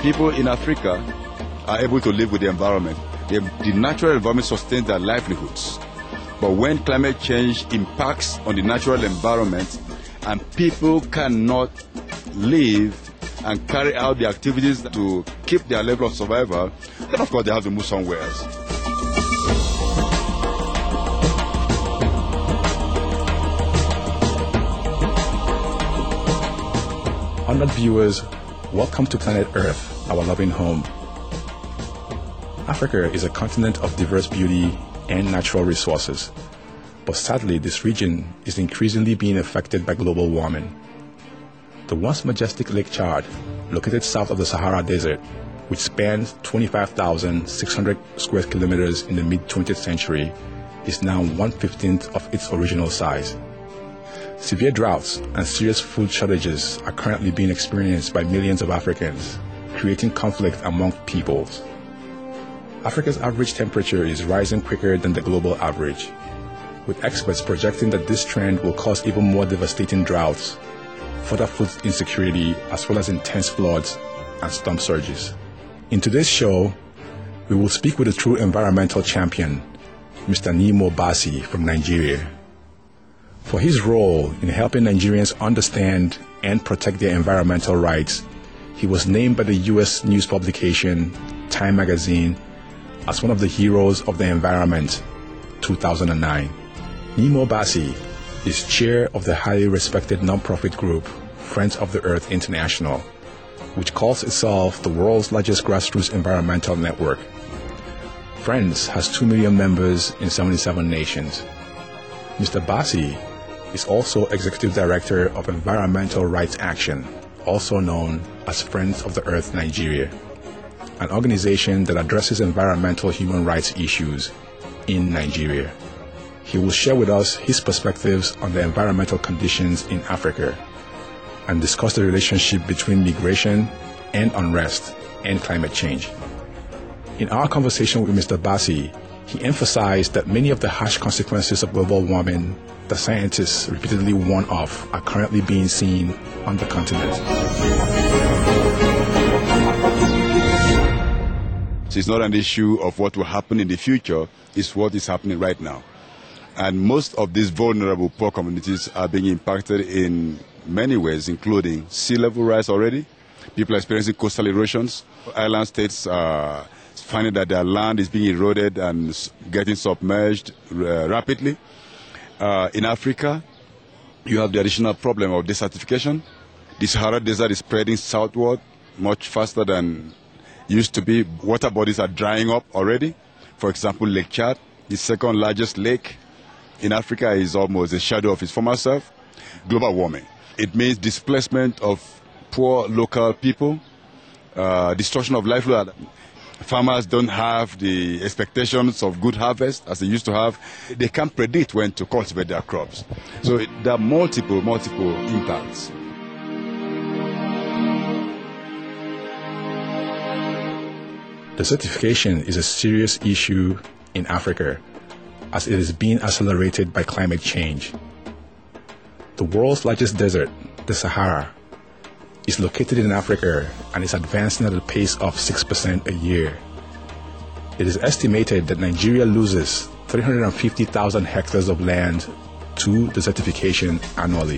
people in Africa are able to live with the environment. The natural environment sustains their livelihoods. But when climate change impacts on the natural environment and people cannot live and carry out the activities to keep their level of survival, then of course they have to move somewhere else. Honored viewers, welcome to Planet Earth, our loving home. Africa is a continent of diverse beauty and natural resources, but sadly this region is increasingly being affected by global warming. The once majestic Lake Chad, located south of the Sahara Desert, which spans 25,600 square kilometers in the mid-20th century, is now 1/15 of its original size. Severe droughts and serious food shortages are currently being experienced by millions of Africans, creating conflict among peoples. Africa's average temperature is rising quicker than the global average, with experts projecting that this trend will cause even more devastating droughts, further food insecurity, as well as intense floods and storm surges. In today's show, we will speak with a true environmental champion, Mr. Nemo Bassey from Nigeria. For his role in helping Nigerians understand and protect their environmental rights, he was named by the U.S. news publication Time Magazine as one of the heroes of the environment, 2009. Nemo Bassey is chair of the highly respected nonprofit group Friends of the Earth International, which calls itself the world's largest grassroots environmental network. Friends has 2 million members in 77 nations. Mr. Bassey is also Executive Director of Environmental Rights Action, also known as Friends of the Earth Nigeria, an organization that addresses environmental human rights issues in Nigeria. He will share with us his perspectives on the environmental conditions in Africa and discuss the relationship between migration and unrest and climate change. In our conversation with Mr. Bassey, he emphasized that many of the harsh consequences of global warming that scientists repeatedly warn of are currently being seen on the continent. It's not an issue of what will happen in the future, it's what is happening right now. And most of these vulnerable poor communities are being impacted in many ways, including sea level rise already. People are experiencing coastal erosions. Island states are finding that their land is being eroded and getting submerged rapidly. In Africa, you have the additional problem of desertification. The Sahara Desert is spreading southward much faster than used to be. Water bodies are drying up already. For example, Lake Chad, the second largest lake in Africa, is almost a shadow of its former self. Global warming. It means displacement of poor local people, destruction of livelihood. Farmers don't have the expectations of good harvest as they used to have. They can't predict when to cultivate their crops. So there are multiple impacts. Desertification is a serious issue in Africa as it is being accelerated by climate change. The world's largest desert, the Sahara, is located in Africa and is advancing at a pace of 6% a year. It is estimated that Nigeria loses 350,000 hectares of land to desertification annually.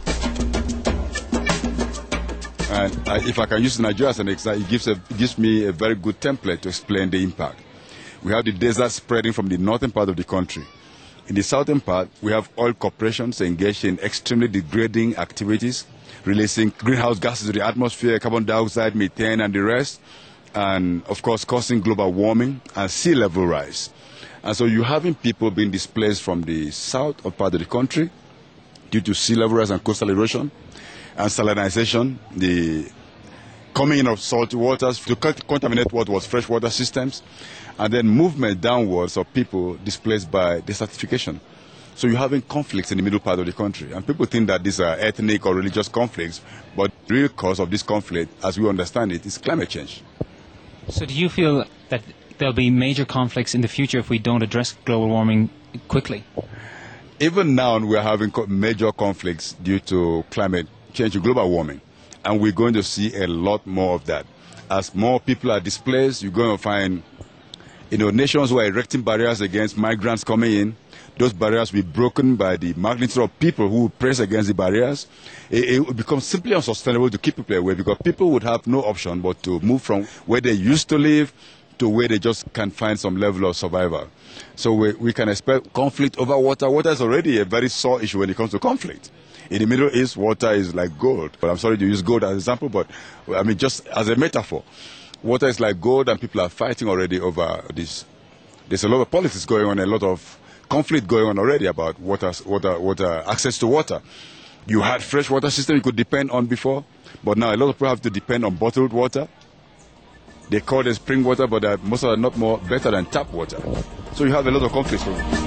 And if I can use Nigeria as an example, it gives me a very good template to explain the impact. We have the desert spreading from the northern part of the country. In the southern part, we have oil corporations engaged in extremely degrading activities, releasing greenhouse gases to the atmosphere, carbon dioxide, methane, and the rest, and of course causing global warming and sea level rise. And so you're having people being displaced from the south of part of the country due to sea level rise and coastal erosion and salinization, the coming in of salty waters to contaminate what was freshwater systems, and then movement downwards of people displaced by desertification. So you're having conflicts in the middle part of the country. And people think that these are ethnic or religious conflicts, but the real cause of this conflict, as we understand it, is climate change. So do you feel that there'll be major conflicts in the future if we don't address global warming quickly? Even now, we're having major conflicts due to climate change and global warming. And we're going to see a lot more of that. As more people are displaced, you're going to find, nations who are erecting barriers against migrants coming in. Those barriers will be broken by the magnitude of people who press against the barriers. It will become simply unsustainable to keep people away, because people would have no option but to move from where they used to live to where they just can find some level of survival. So we can expect conflict over water. Water is already a very sore issue when it comes to conflict. In the Middle East, water is like gold. But I'm sorry to use gold as an example, but I mean just as a metaphor. Water is like gold, and people are fighting already over this. There's a lot of politics going on, a lot of conflict going on already about water, access to water. You had fresh water system you could depend on before, but now a lot of people have to depend on bottled water. They call it spring water, but most of them are not more better than tap water. So you have a lot of conflicts.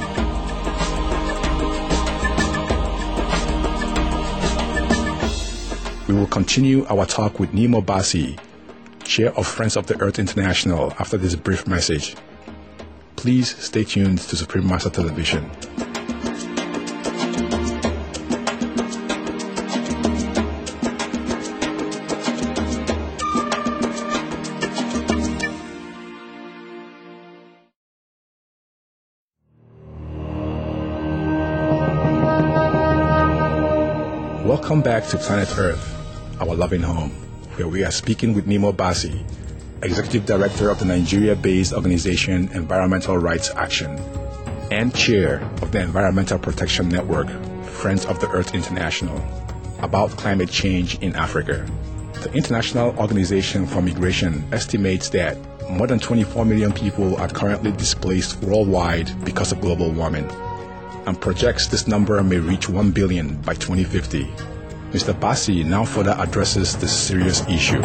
We will continue our talk with Nimo Bassey, Chair of Friends of the Earth International, after this brief message. Please stay tuned to Supreme Master Television. Welcome back to Planet Earth, our loving home, where we are speaking with Nimo Bassey, Executive Director of the Nigeria-based organization Environmental Rights Action and Chair of the Environmental Protection Network, Friends of the Earth International, about climate change in Africa. The International Organization for Migration estimates that more than 24 million people are currently displaced worldwide because of global warming, and projects this number may reach 1 billion by 2050. Mr. Bassey now further addresses this serious issue.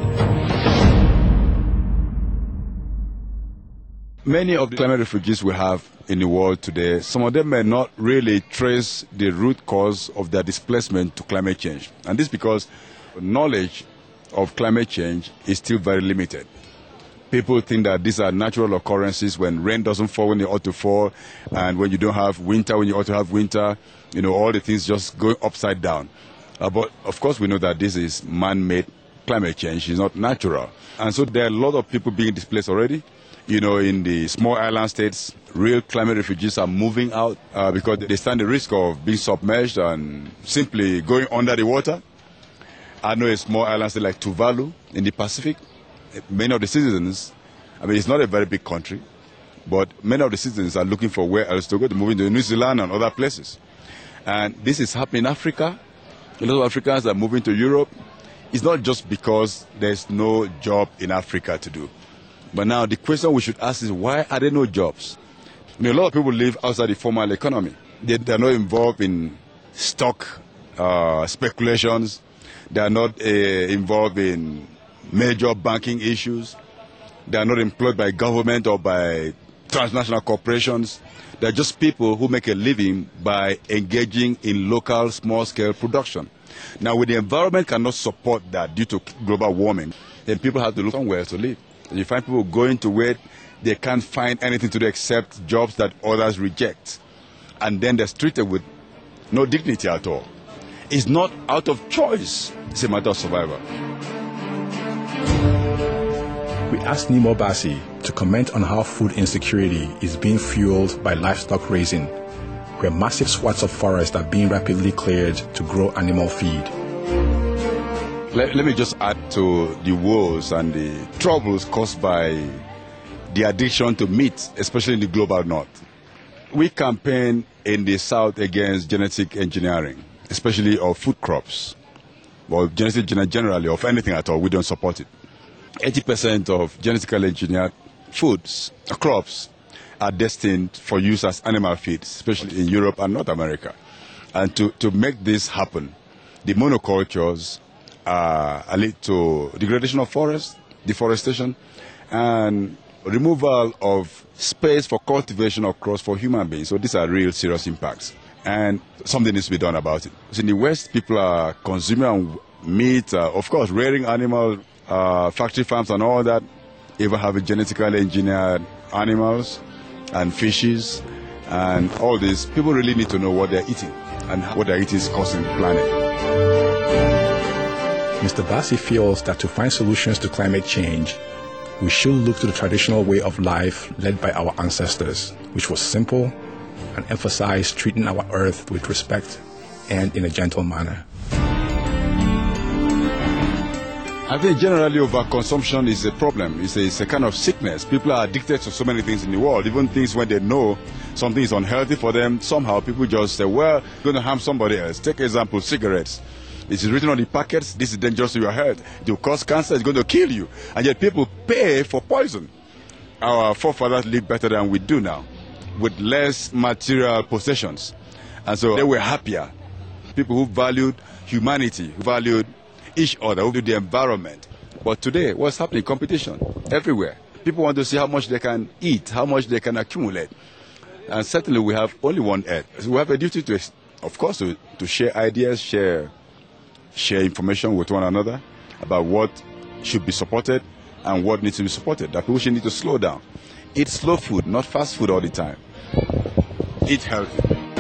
Many of the climate refugees we have in the world today, some of them may not really trace the root cause of their displacement to climate change. And this is because knowledge of climate change is still very limited. People think that these are natural occurrences when rain doesn't fall when it ought to fall, and when you don't have winter when you ought to have winter, all the things just go upside down. But of course we know that this is man-made climate change, it's not natural. And so there are a lot of people being displaced already. In the small island states, real climate refugees are moving out because they stand the risk of being submerged and simply going under the water. I know a small island state like Tuvalu in the Pacific. Many of the citizens, it's not a very big country, but many of the citizens are looking for where else to go, to move into New Zealand and other places. And this is happening in Africa. A lot of Africans are moving to Europe. It's not just because there's no job in Africa to do. But now the question we should ask is, why are there no jobs? A lot of people live outside the formal economy. They're not involved in stock speculations. They are not involved in major banking issues. They are not employed by government or by transnational corporations. They're just people who make a living by engaging in local small-scale production. Now, when the environment cannot support that due to global warming, then people have to look somewhere to live. You find people going to where they can't find anything to do except jobs that others reject. And then they're treated with no dignity at all. It's not out of choice. It's a matter of survival. We asked Nimo Bassey to comment on how food insecurity is being fueled by livestock raising, where massive swaths of forest are being rapidly cleared to grow animal feed. Let me just add to the woes and the troubles caused by the addiction to meat, especially in the global north. We campaign in the south against genetic engineering, especially of food crops, or genetic engineering generally, of anything at all. We don't support it. 80% of genetically engineered foods, crops, are destined for use as animal feed, especially in Europe and North America. And to make this happen, the monocultures lead to degradation of forests, deforestation, and removal of space for cultivation of crops for human beings. So these are real serious impacts. And something needs to be done about it. So in the West, people are consuming meat, of course, rearing animal, factory farms and all that, even having genetically engineered animals and fishes and all this. People really need to know what they're eating and what they're eating is costing the planet. Mr. Bassi feels that to find solutions to climate change, we should look to the traditional way of life led by our ancestors, which was simple and emphasized treating our earth with respect and in a gentle manner. I think generally overconsumption is a problem. It's a kind of sickness. People are addicted to so many things in the world, even things when they know something is unhealthy for them. Somehow people just say, well, it's going to harm somebody else. Take example, cigarettes. It is written on the packets, this is dangerous to your health. It will cause cancer, it's going to kill you. And yet people pay for poison. Our forefathers lived better than we do now, with less material possessions. And so they were happier. People who valued humanity, who valued each other, who valued the environment. But today, what's happening? Competition everywhere. People want to see how much they can eat, how much they can accumulate. And certainly we have only one earth. So we have a duty to, of course, to share ideas, share information with one another about what should be supported and what needs to be supported. That people should need to slow down. Eat slow food, not fast food all the time. Eat healthy.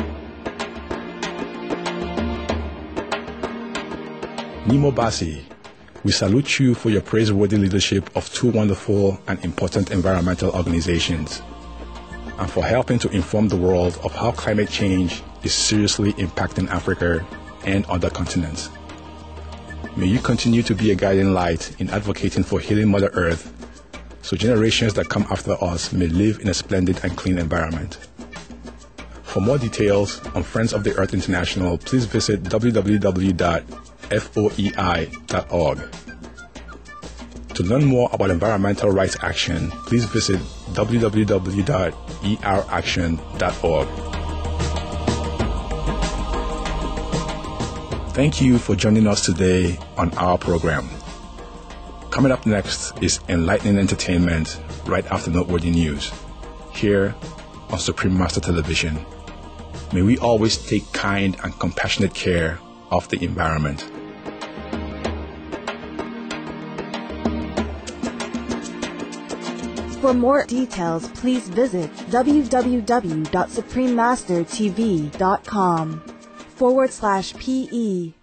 Nemo Bassi, we salute you for your praiseworthy leadership of two wonderful and important environmental organizations, and for helping to inform the world of how climate change is seriously impacting Africa and other continents. May you continue to be a guiding light in advocating for healing Mother Earth, so generations that come after us may live in a splendid and clean environment. For more details on Friends of the Earth International, please visit www.foei.org. To learn more about environmental rights action, please visit www.eraction.org. Thank you for joining us today on our program. Coming up next is enlightening entertainment right after noteworthy news, here on Supreme Master Television. May we always take kind and compassionate care of the environment. For more details, please visit www.suprememastertv.com/PE